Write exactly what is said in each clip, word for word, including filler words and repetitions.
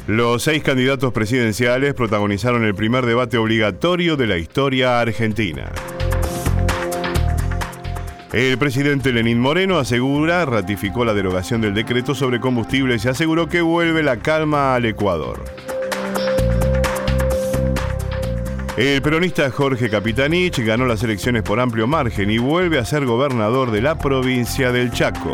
Los seis candidatos presidenciales protagonizaron el primer debate obligatorio de la historia argentina. El presidente Lenín Moreno asegura, ratificó la derogación del decreto sobre combustibles y aseguró que vuelve la calma al Ecuador. El peronista Jorge Capitanich ganó las elecciones por amplio margen y vuelve a ser gobernador de la provincia del Chaco.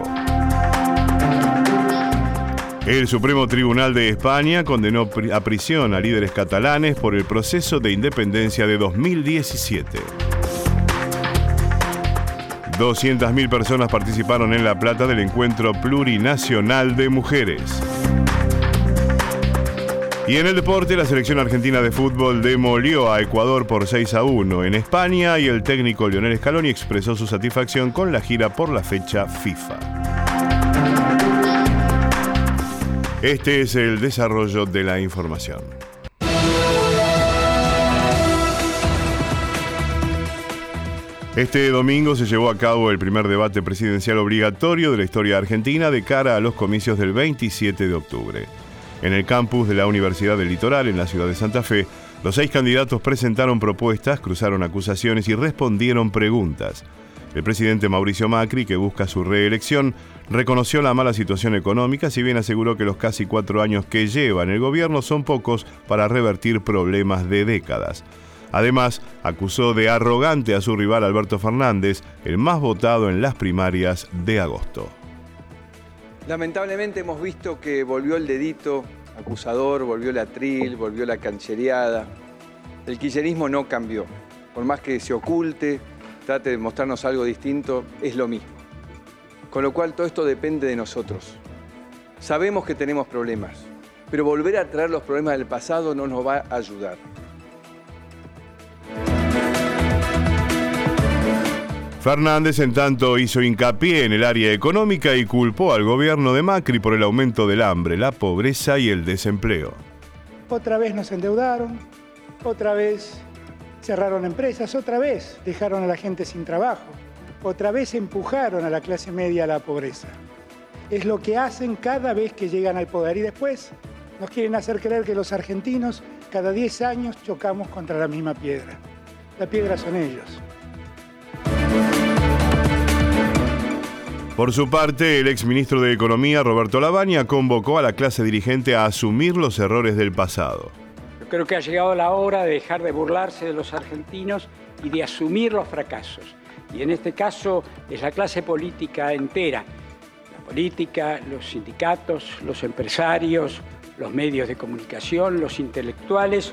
El Supremo Tribunal de España condenó a prisión a líderes catalanes por el proceso de independencia de dos mil diecisiete. doscientas mil personas participaron en La Plata del Encuentro Plurinacional de Mujeres. Y en el deporte, la selección argentina de fútbol demolió a Ecuador por seis a uno en España y el técnico Lionel Scaloni expresó su satisfacción con la gira por la fecha FIFA. Este es el desarrollo de la información. Este domingo se llevó a cabo el primer debate presidencial obligatorio de la historia argentina de cara a los comicios del veintisiete de octubre. En el campus de la Universidad del Litoral, en la ciudad de Santa Fe, los seis candidatos presentaron propuestas, cruzaron acusaciones y respondieron preguntas. El presidente Mauricio Macri, que busca su reelección, reconoció la mala situación económica, si bien aseguró que los casi cuatro años que lleva en el gobierno son pocos para revertir problemas de décadas. Además, acusó de arrogante a su rival Alberto Fernández, el más votado en las primarias de agosto. Lamentablemente hemos visto que volvió el dedito acusador, volvió la tril, volvió la canchereada. El kirchnerismo no cambió. Por más que se oculte, trate de mostrarnos algo distinto, es lo mismo. Con lo cual todo esto depende de nosotros. Sabemos que tenemos problemas, pero volver a traer los problemas del pasado no nos va a ayudar. Fernández, en tanto, hizo hincapié en el área económica y culpó al gobierno de Macri por el aumento del hambre, la pobreza y el desempleo. Otra vez nos endeudaron, otra vez cerraron empresas, otra vez dejaron a la gente sin trabajo, otra vez empujaron a la clase media a la pobreza. Es lo que hacen cada vez que llegan al poder y después nos quieren hacer creer que los argentinos cada diez años chocamos contra la misma piedra. La piedra son ellos. Por su parte, el exministro de Economía, Roberto Lavagna, convocó a la clase dirigente a asumir los errores del pasado. Yo creo que ha llegado la hora de dejar de burlarse de los argentinos y de asumir los fracasos. Y en este caso es la clase política entera. La política, los sindicatos, los empresarios, los medios de comunicación, los intelectuales.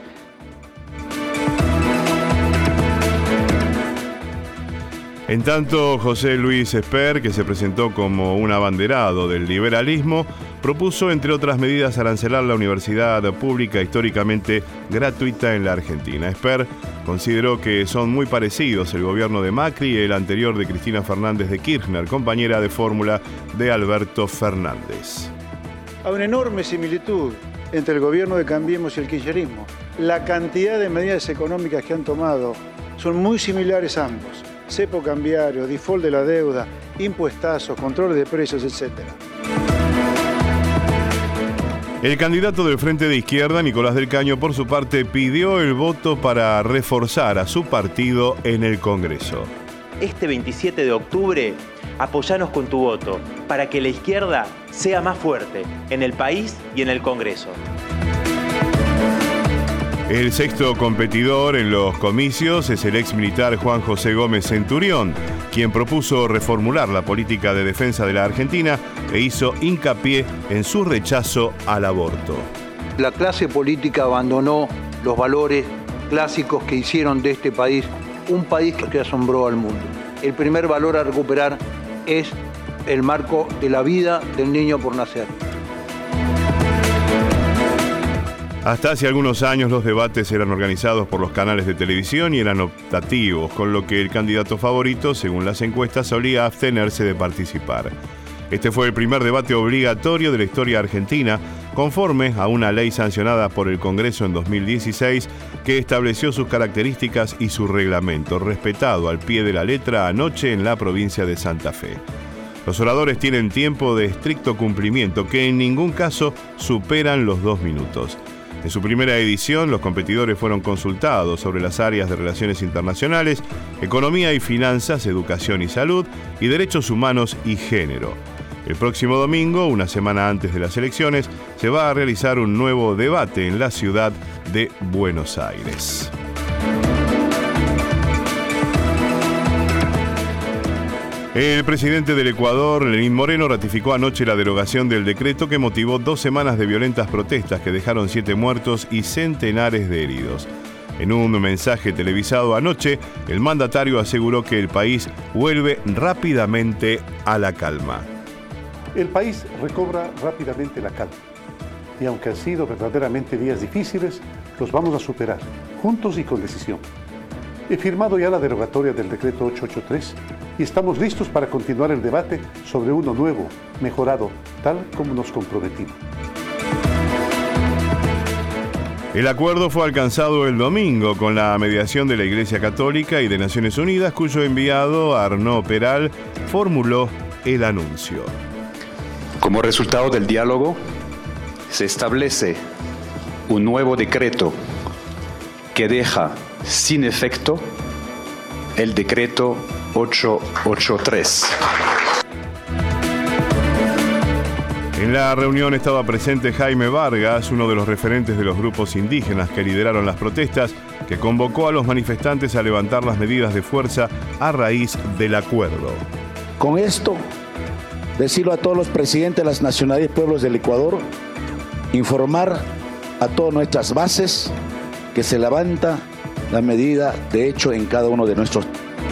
En tanto, José Luis Esper, que se presentó como un abanderado del liberalismo, propuso, entre otras medidas, arancelar la universidad pública históricamente gratuita en la Argentina. Esper consideró que son muy parecidos el gobierno de Macri y el anterior de Cristina Fernández de Kirchner, compañera de fórmula de Alberto Fernández. Hay una enorme similitud entre el gobierno de Cambiemos y el kirchnerismo. La cantidad de medidas económicas que han tomado son muy similares ambos. Cepo cambiario, default de la deuda, impuestazos, control de precios, etcétera. El candidato del Frente de Izquierda, Nicolás del Caño, por su parte, pidió el voto para reforzar a su partido en el Congreso. Este veintisiete de octubre, apóyanos con tu voto para que la izquierda sea más fuerte en el país y en el Congreso. El sexto competidor en los comicios es el ex militar Juan José Gómez Centurión, quien propuso reformular la política de defensa de la Argentina e hizo hincapié en su rechazo al aborto. La clase política abandonó los valores clásicos que hicieron de este país un país que asombró al mundo. El primer valor a recuperar es el marco de la vida del niño por nacer. Hasta hace algunos años los debates eran organizados por los canales de televisión y eran optativos, con lo que el candidato favorito, según las encuestas, solía abstenerse de participar. Este fue el primer debate obligatorio de la historia argentina, conforme a una ley sancionada por el Congreso en dos mil dieciséis que estableció sus características y su reglamento, respetado al pie de la letra anoche en la provincia de Santa Fe. Los oradores tienen tiempo de estricto cumplimiento, que en ningún caso superan los dos minutos. En su primera edición, los competidores fueron consultados sobre las áreas de relaciones internacionales, economía y finanzas, educación y salud, y derechos humanos y género. El próximo domingo, una semana antes de las elecciones, se va a realizar un nuevo debate en la ciudad de Buenos Aires. El presidente del Ecuador, Lenín Moreno, ratificó anoche la derogación del decreto que motivó dos semanas de violentas protestas que dejaron siete muertos y centenares de heridos. En un mensaje televisado anoche, el mandatario aseguró que el país vuelve rápidamente a la calma. El país recobra rápidamente la calma. Y aunque han sido verdaderamente días difíciles, los vamos a superar, juntos y con decisión. He firmado ya la derogatoria del decreto ochocientos ochenta y tres y estamos listos para continuar el debate sobre uno nuevo, mejorado, tal como nos comprometimos. El acuerdo fue alcanzado el domingo con la mediación de la Iglesia Católica y de Naciones Unidas, cuyo enviado Arnaud Peral formuló el anuncio. Como resultado del diálogo, se establece un nuevo decreto que deja sin efecto el decreto ochocientos ochenta y tres. En la reunión estaba presente Jaime Vargas, uno de los referentes de los grupos indígenas que lideraron las protestas, que convocó a los manifestantes a levantar las medidas de fuerza a raíz del acuerdo. Con esto, decirlo a todos los presidentes de las nacionalidades y pueblos del Ecuador, informar a todas nuestras bases que se levanta la medida de hecho en cada uno de nuestros.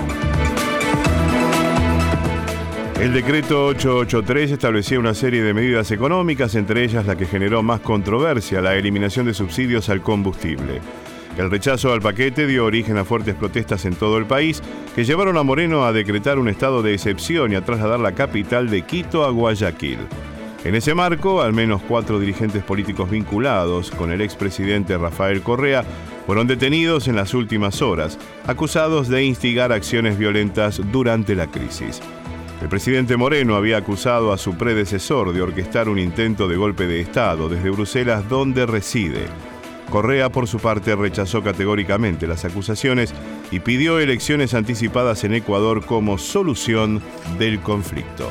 El decreto ochocientos ochenta y tres establecía una serie de medidas económicas, entre ellas la que generó más controversia, la eliminación de subsidios al combustible. El rechazo al paquete dio origen a fuertes protestas en todo el país, que llevaron a Moreno a decretar un estado de excepción y a trasladar la capital de Quito a Guayaquil. En ese marco, al menos cuatro dirigentes políticos vinculados con el expresidente Rafael Correa fueron detenidos en las últimas horas, acusados de instigar acciones violentas durante la crisis. El presidente Moreno había acusado a su predecesor de orquestar un intento de golpe de Estado desde Bruselas, donde reside. Correa, por su parte, rechazó categóricamente las acusaciones y pidió elecciones anticipadas en Ecuador como solución del conflicto.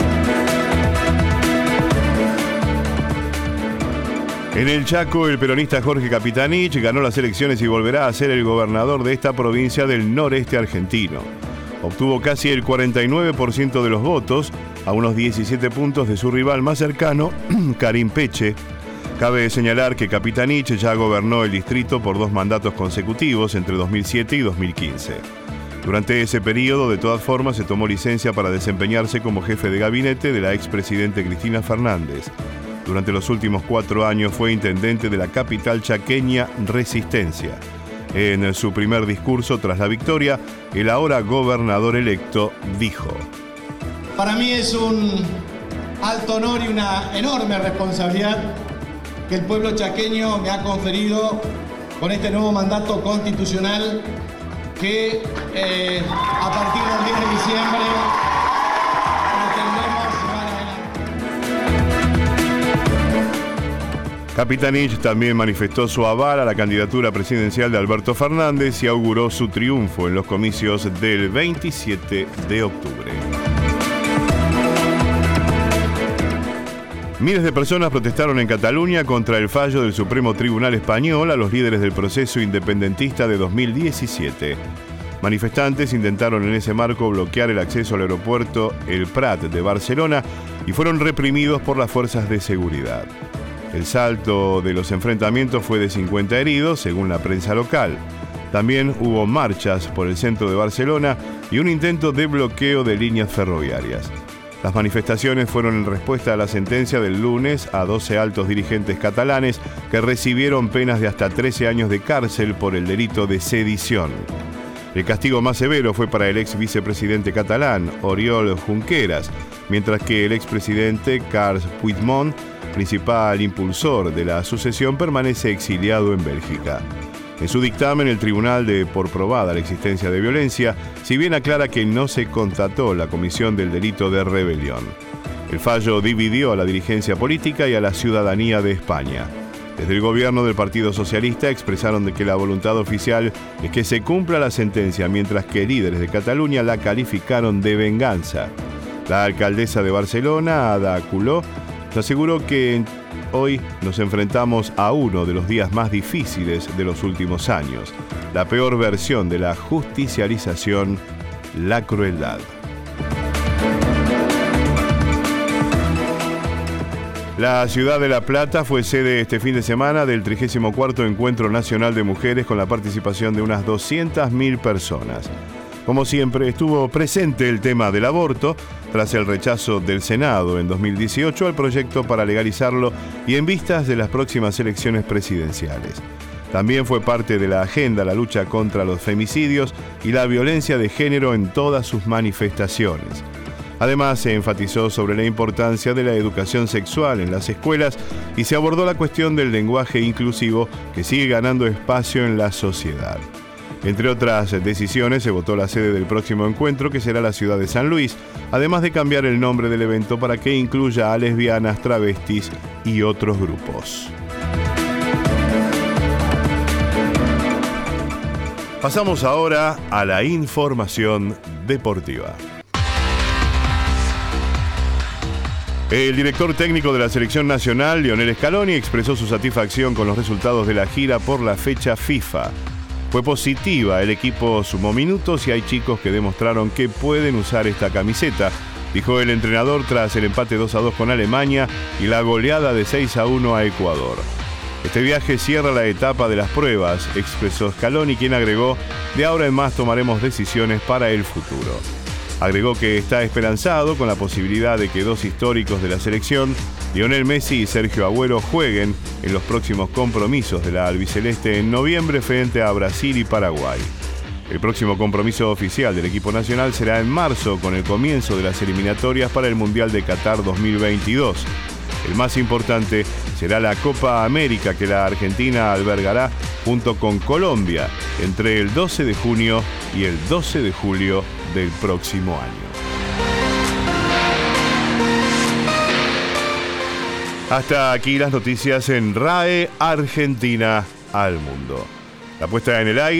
En el Chaco, el peronista Jorge Capitanich ganó las elecciones y volverá a ser el gobernador de esta provincia del noreste argentino. Obtuvo casi el cuarenta y nueve por ciento de los votos, a unos diecisiete puntos de su rival más cercano, Karim Peche. Cabe señalar que Capitanich ya gobernó el distrito por dos mandatos consecutivos entre dos mil siete y dos mil quince. Durante ese periodo, de todas formas, se tomó licencia para desempeñarse como jefe de gabinete de la expresidente Cristina Fernández. Durante los últimos cuatro años fue intendente de la capital chaqueña Resistencia. En su primer discurso tras la victoria, el ahora gobernador electo dijo: Para mí es un alto honor y una enorme responsabilidad que el pueblo chaqueño me ha conferido con este nuevo mandato constitucional que eh, a partir del diez de diciembre pretendemos llevar adelante. Capitanich también manifestó su aval a la candidatura presidencial de Alberto Fernández y auguró su triunfo en los comicios del veintisiete de octubre. Miles de personas protestaron en Cataluña contra el fallo del Supremo Tribunal Español a los líderes del proceso independentista de dos mil diecisiete. Manifestantes intentaron en ese marco bloquear el acceso al aeropuerto El Prat de Barcelona y fueron reprimidos por las fuerzas de seguridad. El saldo de los enfrentamientos fue de cincuenta heridos, según la prensa local. También hubo marchas por el centro de Barcelona y un intento de bloqueo de líneas ferroviarias. Las manifestaciones fueron en respuesta a la sentencia del lunes a doce altos dirigentes catalanes que recibieron penas de hasta trece años de cárcel por el delito de sedición. El castigo más severo fue para el ex vicepresidente catalán, Oriol Junqueras, mientras que el expresidente Carles Puigdemont, principal impulsor de la sucesión, permanece exiliado en Bélgica. En su dictamen, el tribunal de por probada la existencia de violencia, si bien aclara que no se constató la comisión del delito de rebelión. El fallo dividió a la dirigencia política y a la ciudadanía de España. Desde el gobierno del Partido Socialista expresaron de que la voluntad oficial es que se cumpla la sentencia, mientras que líderes de Cataluña la calificaron de venganza. La alcaldesa de Barcelona, Ada Colau, aseguró que hoy nos enfrentamos a uno de los días más difíciles de los últimos años, la peor versión de la justicialización, la crueldad. La ciudad de La Plata fue sede este fin de semana del trigésimo cuarto Encuentro Nacional de Mujeres con la participación de unas doscientas mil personas. Como siempre, estuvo presente el tema del aborto, tras el rechazo del Senado en dos mil dieciocho al proyecto para legalizarlo y en vistas de las próximas elecciones presidenciales. También fue parte de la agenda la lucha contra los femicidios y la violencia de género en todas sus manifestaciones. Además, se enfatizó sobre la importancia de la educación sexual en las escuelas y se abordó la cuestión del lenguaje inclusivo que sigue ganando espacio en la sociedad. Entre otras decisiones, se votó la sede del próximo encuentro, que será la ciudad de San Luis, además de cambiar el nombre del evento para que incluya a lesbianas, travestis y otros grupos. Pasamos ahora a la información deportiva. El director técnico de la selección nacional, Lionel Scaloni, expresó su satisfacción con los resultados de la gira por la fecha FIFA. Fue positiva, el equipo sumó minutos y hay chicos que demostraron que pueden usar esta camiseta, dijo el entrenador tras el empate dos a dos con Alemania y la goleada de seis a uno a Ecuador. Este viaje cierra la etapa de las pruebas, expresó Scaloni, quien agregó: de ahora en más tomaremos decisiones para el futuro. Agregó que está esperanzado con la posibilidad de que dos históricos de la selección, Lionel Messi y Sergio Agüero, jueguen en los próximos compromisos de la albiceleste en noviembre frente a Brasil y Paraguay. El próximo compromiso oficial del equipo nacional será en marzo, con el comienzo de las eliminatorias para el Mundial de Qatar dos mil veintidós. El más importante será la Copa América, que la Argentina albergará junto con Colombia entre el doce de junio y el doce de julio del próximo año. Hasta aquí las noticias en R A E Argentina al Mundo. La puesta en el aire